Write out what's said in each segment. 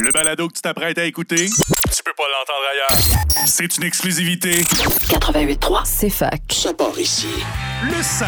Le balado que tu t'apprêtes à écouter, tu peux pas l'entendre ailleurs. C'est une exclusivité. 88.3, C'est fac. ça part ici. Le 16.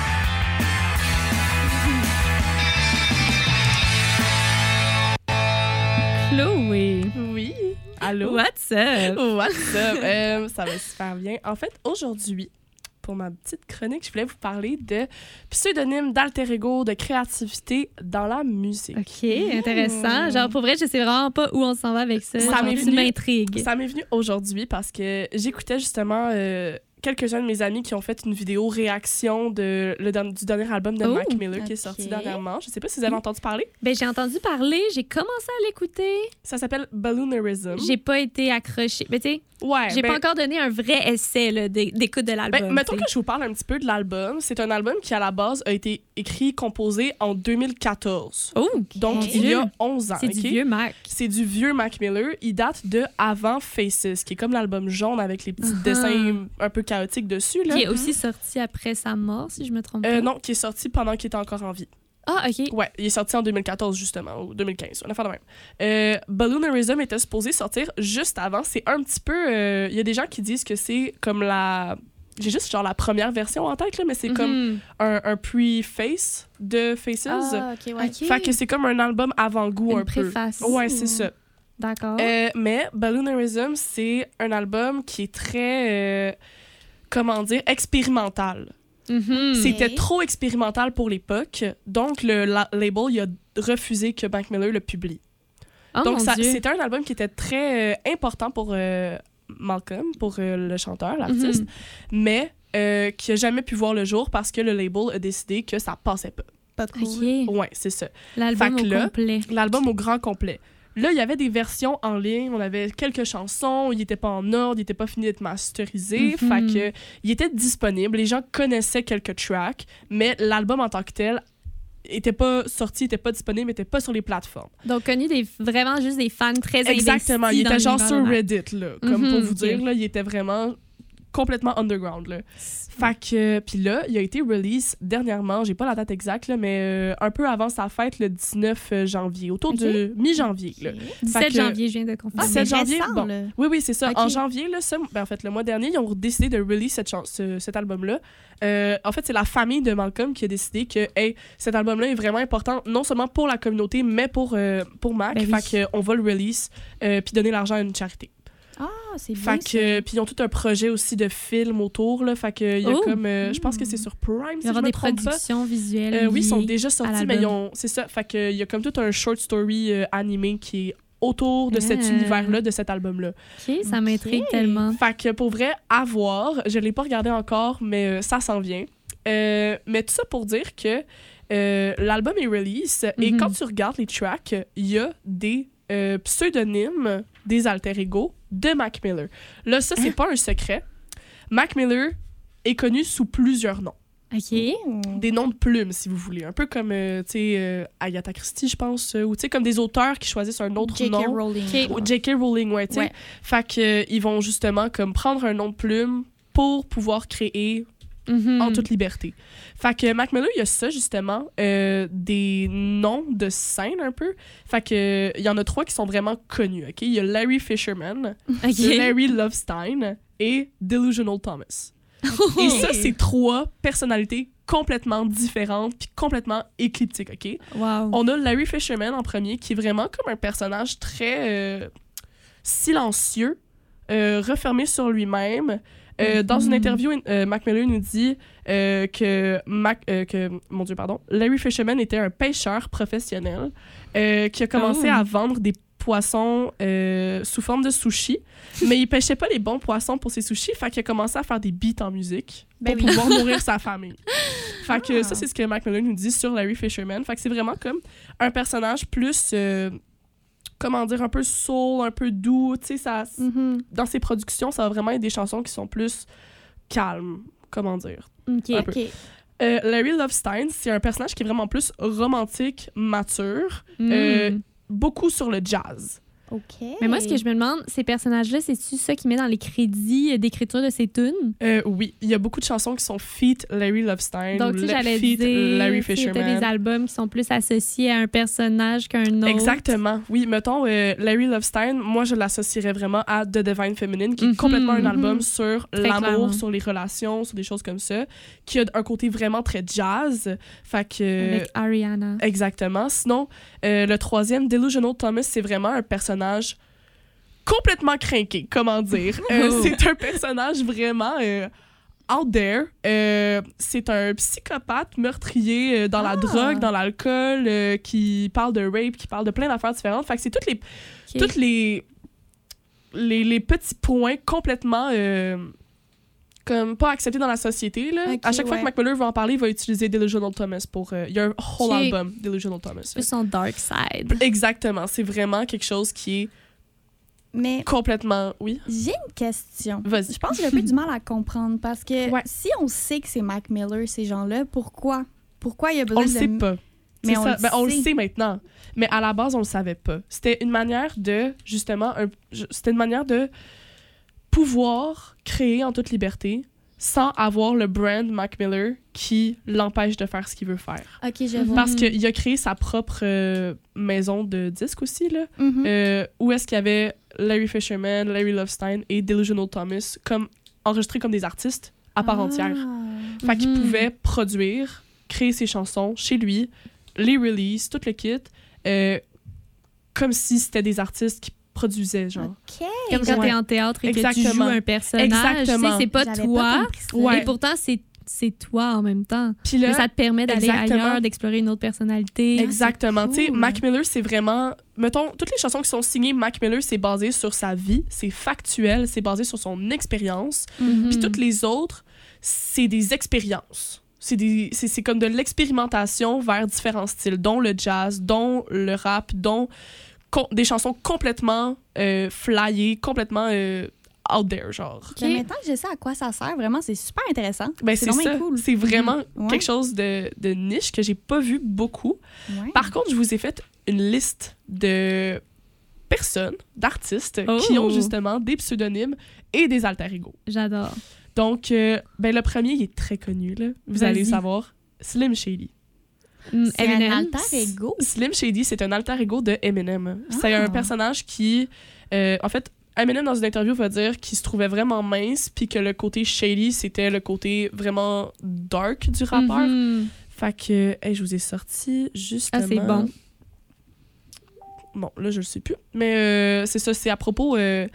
Chloé. Oui. Allô? What's up? What's up? Ça va super bien. En fait, aujourd'hui, pour ma petite chronique, je voulais vous parler de pseudonymes, d'alter ego, de créativité dans la musique. OK, intéressant. Genre, pour vrai, je sais vraiment pas où on s'en va avec ça. Ça Genre, m'est tu venu- m'intrigues. Ça m'est venu aujourd'hui parce que j'écoutais justement quelques-uns de mes amis qui ont fait une vidéo réaction du dernier album de Oh, Mac Miller qui est ok. sorti dernièrement. Je sais pas si vous avez entendu parler. Ben, j'ai entendu parler, j'ai commencé à l'écouter. Ça s'appelle Balloonerism. J'ai pas été accrochée. Mais tu sais, Ouais, j'ai pas encore donné un vrai essai là, d'écoute de l'album. Ben, mettons tu sais. que je vous parle un petit peu de l'album. C'est un album qui, à la base, a été écrit, composé en 2014. Oh, Donc, mon il y a Dieu. 11 ans. C'est ok? du vieux Mac. C'est du vieux Mac Miller. Il date de avant Faces, qui est comme l'album jaune avec les petits dessins un peu chaotiques dessus. Là. Qui est aussi sorti après sa mort, si je me trompe pas. Non, qui est sorti pendant qu'il était encore en vie. Ah, OK. Ouais, il est sorti en 2014, justement, ou 2015, une affaire de même. Balloonerism était supposé sortir juste avant. C'est un petit peu... Il y a des gens qui disent que c'est comme la... J'ai juste genre la première version en tête, là, mais c'est comme Mhm. un pre-face de Faces. Ah, OK, ouais. Fait que c'est comme un album avant-goût Une un peu. préface. Ouais, c'est ça. D'accord. Mais Balloonerism, c'est un album qui est très, comment dire, expérimental. Mhm. C'était trop expérimental pour l'époque, donc le label il a refusé que Mac Miller le publie. Oh, Donc mon Dieu. c'était un album qui était très important pour Malcolm, pour le chanteur, l'artiste, mais qui a jamais pu voir le jour parce que le label a décidé que ça passait pas. Pas OK. Ouais, c'est ça. L'album Fait que au là, complet. L'album au grand complet. Là, il y avait des versions en ligne, on avait quelques chansons, il était pas en ordre, il était pas fini d'être masterisé, fait que il était disponible, les gens connaissaient quelques tracks, mais l'album en tant que tel était pas sorti, était pas disponible, était pas sur les plateformes. Donc, connu vraiment juste des fans très investis. Exactement, il dans était genre l'univers sur de Mac. Reddit, là, comme pour vous ok. dire, là, il était vraiment complètement underground, là. Fait que, puis là, il a été release dernièrement, j'ai pas la date exacte, là, mais un peu avant sa fête, le 19 janvier, autour de mi-janvier, là. 17 que- janvier, je viens de confirmer. 17 janvier, récent, bon. là. Oui, c'est ça. Ok. En janvier, là, en fait, le mois dernier, ils ont décidé de release cet album-là. En fait, c'est la famille de Malcolm qui a décidé que hey, cet album-là est vraiment important, non seulement pour la communauté, mais pour Mac. Ben oui. Fait qu'on va le release puis donner l'argent à une charité. Ah, c'est bien. Fait que, puis ils ont tout un projet aussi de film autour. Là, fait que, il y a Oh. comme, je pense que c'est sur Prime, Il si y je aura me des trompe pas. productions visuelles. Oui, ils sont liées déjà à sortis, mais l'album. c'est ça. Fait que, il y a comme tout un short story animé qui est autour de cet Ah. univers-là, de cet album-là. OK, ça m'intrigue tellement. Fait que pour vrai, à voir. Je l'ai pas regardé encore, mais ça s'en vient. Mais tout ça pour dire que l'album est release et quand tu regardes les tracks, il y a des pseudonymes des alter ego de Mac Miller. Là, ça, c'est pas un secret. Mac Miller est connu sous plusieurs noms. OK. Des noms de plumes, si vous voulez. Un peu comme, tu sais, Agatha Christie, je pense, ou tu sais, comme des auteurs qui choisissent un autre J.K. nom. Rowling. Ok. Ou J.K. Rowling, ouais, tu sais. Ouais. Fait qu'ils vont justement comme prendre un nom de plume pour pouvoir créer Mhm. en toute liberté. Fait que Mac Miller, il y a ça, justement, des noms de scène un peu. Fait que il y en a 3 qui sont vraiment connus, OK? Il y a Larry Fisherman, OK. Larry Lovestein et Delusional Thomas. Et ça, c'est 3 personnalités complètement différentes puis complètement écliptiques, OK? Wow. On a Larry Fisherman en premier, qui est vraiment comme un personnage très silencieux, refermé sur lui-même. Dans une interview, Mac Miller nous dit que Larry Fisherman était un pêcheur professionnel qui a commencé à vendre des poissons sous forme de sushi, mais il pêchait pas les bons poissons pour ses sushis, fait qu'il a commencé à faire des beats en musique pour pouvoir nourrir sa famille. Fait que ça, c'est ce que Mac Miller nous dit sur Larry Fisherman. Fait que c'est vraiment comme un personnage plus... comment dire, un peu soul, un peu doux, tu sais, ça... Dans ses productions, ça va vraiment être des chansons qui sont plus calmes, comment dire. OK. un peu. Larry Lovestein, c'est un personnage qui est vraiment plus romantique, mature, beaucoup sur le jazz. OK. Mais moi, ce que je me demande, ces personnages-là, c'est-tu ça qui met dans les crédits d'écriture de ces tunes? Oui, il y a beaucoup de chansons qui sont feat Larry Lovestein Donc, ou tu sais, j'allais feat dire, Larry tu sais, il y a Fisherman. des albums qui sont plus associés à un personnage qu'un autre. Exactement. Oui, mettons, Larry Lovestein, moi, je l'associerais vraiment à The Divine Feminine, qui est Mhm, complètement un mhm. album sur Très l'amour, clairement. sur les relations, sur des choses comme ça, qui a un côté vraiment très jazz. Fait que... Avec Ariana. Exactement. Sinon, le troisième, Delusional Thomas, c'est vraiment un personnage complètement crinqué, comment dire. C'est un personnage vraiment out there. C'est un psychopathe meurtrier dans la drogue, dans l'alcool, qui parle de rape, qui parle de plein d'affaires différentes. Fait que c'est toutes les petits points complètement... comme pas acceptés dans la société. Là. Ok, à chaque fois ouais. que Mac Miller va en parler, il va utiliser Delusional Thomas pour... Il y a un whole Ok. album, Delusional Thomas. Plus son dark side. Exactement. C'est vraiment quelque chose qui est Mais complètement... Oui? j'ai une question. Vas-y. Je pense que j'ai un peu du mal à comprendre parce que Ouais. si on sait que c'est Mac Miller, ces gens-là, pourquoi? Pourquoi il y a On besoin le de... sait pas. Mais C'est on ça. le Ben, on le sait. sait maintenant. Mais à la base, on le savait pas. C'était une manière de, justement, c'était une manière de pouvoir créer en toute liberté sans avoir le brand Mac Miller qui l'empêche de faire ce qu'il veut faire. OK, je vois. Parce qu'il a créé sa propre maison de disques aussi, là, Mhm. où est-ce qu'il y avait Larry Fisherman, Larry Lovestein et Delusional Thomas enregistrés comme des artistes à part entière. Ah. Fait qu'il Mhm. pouvait produire, créer ses chansons chez lui, les release, tout le kit, comme si c'était des artistes qui produisaient, genre. OK. Comme quand Ouais. t'es en théâtre et que tu Exactement. joues un personnage. Exactement. Tu sais, c'est pas J'avais toi. compris ça. Ouais. Et pourtant, c'est toi en même temps. Puis là, Mais ça te permet d'aller exactement. ailleurs, d'explorer une autre personnalité. exactement. c'est Tu sais, cool. Mac Miller, c'est vraiment... Mettons, toutes les chansons qui sont signées Mac Miller, c'est basé sur sa vie, c'est factuel, c'est basé sur son expérience. Mhm. Puis toutes les autres, c'est des expériences. C'est comme de l'expérimentation vers différents styles, dont le jazz, dont le rap, dont des chansons complètement flyées, complètement out there, genre. Mais maintenant que je sais à quoi ça sert, vraiment, c'est super intéressant. Ben, c'est vraiment ça. cool. C'est vraiment Ouais. quelque chose de niche que j'ai pas vu beaucoup. Ouais. Par contre, je vous ai fait une liste de personnes, d'artistes Oh. qui ont justement des pseudonymes et des alter ego. J'adore. Donc, ben, le premier, il est très connu, là. Vous allez le Vas-y. savoir. Slim Shady. C'est un Eminem. alter ego. Slim Shady, c'est un alter ego de Eminem. C'est Ah. un personnage qui... en fait, Eminem, dans une interview, va dire qu'il se trouvait vraiment mince puis que le côté shady, c'était le côté vraiment dark du rappeur. Mhm. Fait que, hey, je vous ai sorti justement... Ah, c'est bon. Bon, là, je le sais plus. Mais c'est ça, c'est à propos...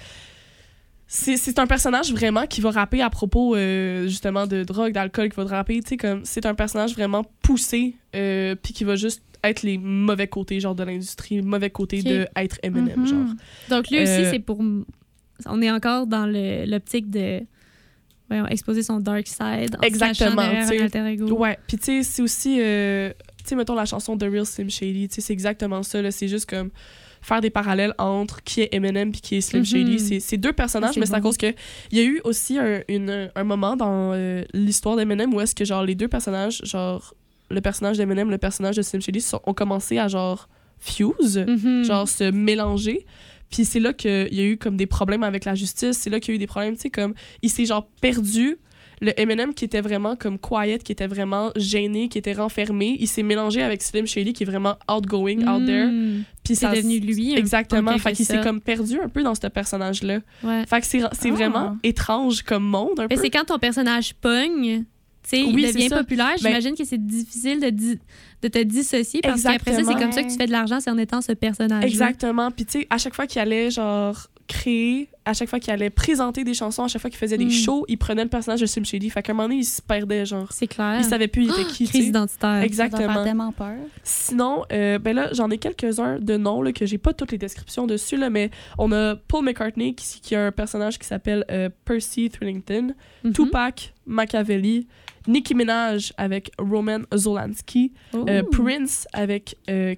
c'est un personnage vraiment qui va rapper à propos, justement, de drogue, d'alcool, qui va rapper, tu sais, comme... C'est un personnage vraiment poussé, puis qui va juste être les mauvais côtés, genre, de l'industrie, les mauvais côtés Ok. de être Eminem, Mhm. genre. Donc, lui aussi, Euh, c'est pour. On est encore dans l'optique de. Voyons, exposer son dark side. En Exactement, se cachant derrière tu sais. un alter ego. Ouais, puis tu sais, c'est aussi... tu sais, mettons la chanson The Real Slim Shady, tu sais, c'est exactement ça, là. C'est juste comme faire des parallèles entre qui est Eminem puis qui est Slim Mhm. Shady. C'est deux personnages, C'est mais c'est à bon. cause que il y a eu aussi un moment dans l'histoire d'Eminem où est-ce que, genre, les deux personnages, genre, le personnage d'Eminem, le personnage de Slim Shady, ont commencé à, genre, fuse, Mhm. genre, se mélanger. Puis c'est là qu'il y a eu comme des problèmes avec la justice. C'est là qu'il y a eu des problèmes, tu sais, comme il s'est genre perdu. Le Eminem qui était vraiment comme quiet, qui était vraiment gêné, qui était renfermé, il s'est mélangé avec Slim Shady qui est vraiment outgoing, out there. Mhm. Puis C'est devenu lui. Exactement. en Fait quelque qu'il s'est sorte. comme perdu un peu dans ce personnage-là. Ouais. Fait que c'est vraiment étrange comme monde un Mais peu. c'est quand ton personnage pogne, tu sais, Oui, il c'est devient ça. populaire. Ben- J'imagine que c'est difficile de te dissocier parce qu'après ça, c'est Exactement. comme ça que tu fais de l'argent, c'est en étant ce personnage. Exactement. Puis tu sais, à chaque fois qu'il allait genre créer, à chaque fois qu'il allait présenter des chansons, à chaque fois qu'il faisait des shows, il prenait le personnage de Slim Shady. Fait qu'à un moment donné, il se perdait, genre. C'est clair. Il savait plus il était qui, tu Crise sais. identitaire. Ça doit faire Exactement. tellement peur. Sinon, ben là, j'en ai quelques-uns de noms là, que j'ai pas toutes les descriptions dessus, là, mais on a Paul McCartney qui a un personnage qui s'appelle Percy Thrillington, Mhm. Tupac Machiavelli, Nicki Minaj avec Roman Zolanski, Oh. Prince avec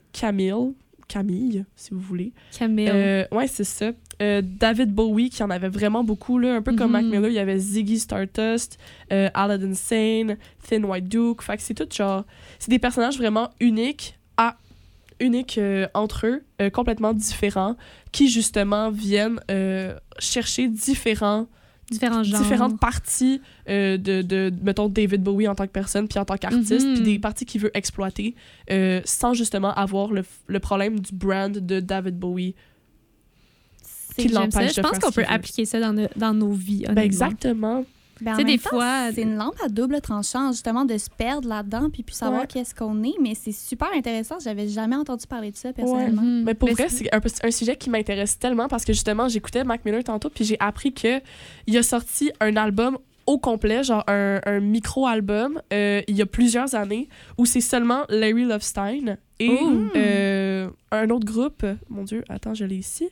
Camille, si vous voulez. Camille. Ouais, c'est ça. David Bowie, qui en avait vraiment beaucoup, là, un peu comme Mac Mhm. Miller, il y avait Ziggy Stardust, Aladdin Sane, Thin White Duke. Fait que c'est tout genre... C'est des personnages vraiment uniques à uniques entre eux, complètement différents, qui justement viennent chercher Différents genres. différentes parties mettons, David Bowie en tant que personne, puis en tant qu'artiste, puis des parties qu'il veut exploiter, sans justement avoir le problème du brand de David Bowie. Qui J'aime ça. l'empêche Je de pense faire qu'on ce qu'il peut veut. appliquer ça dans nos vies. Ben, honnêtement. exactement. Ben, en Tu sais, même des temps, fois, c'est une lampe à double tranchant, justement, de se perdre là-dedans puis plus savoir Ouais. qu'est-ce qu'on est. Mais c'est super intéressant. J'avais jamais entendu parler de ça, personnellement. Mhm. Mais pour Mais vrai, c'est un sujet qui m'intéresse tellement parce que justement, j'écoutais Mac Miller tantôt, puis j'ai appris qu'il a sorti un album au complet, genre un micro-album, il y a plusieurs années, où c'est seulement Larry Lovestein et un autre groupe. Mon Dieu, attends, je l'ai ici.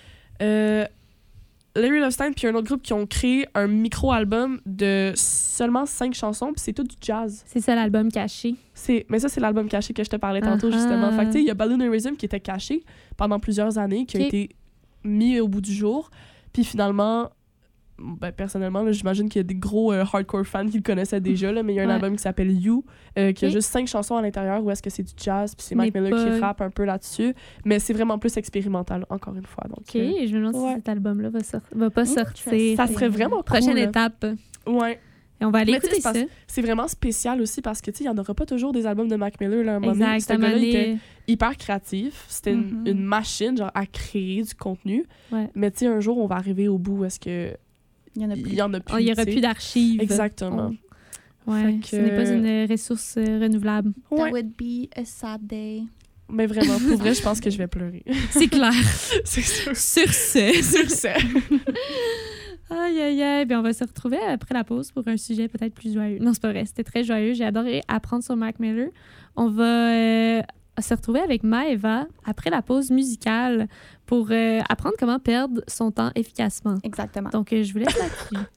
Larry Lovestein puis un autre groupe qui ont créé un micro-album de seulement 5 chansons, puis c'est tout du jazz. C'est ça l'album caché. Mais ça, c'est l'album caché que je te parlais tantôt, justement. Fait que, tu sais, il y a Balloonerism qui était caché pendant plusieurs années, qui a Ok. été mis au bout du jour. Puis finalement, ben, personnellement, là, j'imagine qu'il y a des gros hardcore fans qui le connaissaient déjà, là, mais il y a un Ouais. album qui s'appelle You, qui a Ok. juste 5 chansons à l'intérieur où est-ce que c'est du jazz, puis c'est Mais Mac Miller pas- qui rappe un peu là-dessus. Mais c'est vraiment plus expérimental, encore une fois. Donc, OK, je me demande ouais. si cet album-là va pas sortir. ça serait vraiment cool. Prochaine là. étape. Ouais. Et on va aller Mais tu sais, écouter ça. c'est vraiment spécial aussi parce que, tu sais, il n'y en aura pas toujours des albums de Mac Miller. Là, à un moment donné. Exact. Ce gars-là, il était hyper créatif. C'était une machine, genre, à créer du contenu. Ouais. Mais, tu sais, un jour, on va arriver au bout où est-ce que Il y en a il plus. y en a plus. Il n'y aura tu sais. plus d'archives. Exactement. Ouais, Fait que- ce n'est pas une ressource renouvelable. That Ouais. would be a sad day. Mais vraiment, pour vrai, je pense que je vais pleurer. C'est clair. C'est sûr. Sur ce. Sur ça. Aïe, aïe, aïe. Bien, on va se retrouver après la pause pour un sujet peut-être plus joyeux. Non, c'est pas vrai. C'était très joyeux. J'ai adoré apprendre sur Mac Miller. On va se retrouver avec Maëva après la pause musicale pour apprendre comment perdre son temps efficacement. Exactement. Donc, je vous laisse là-dessus.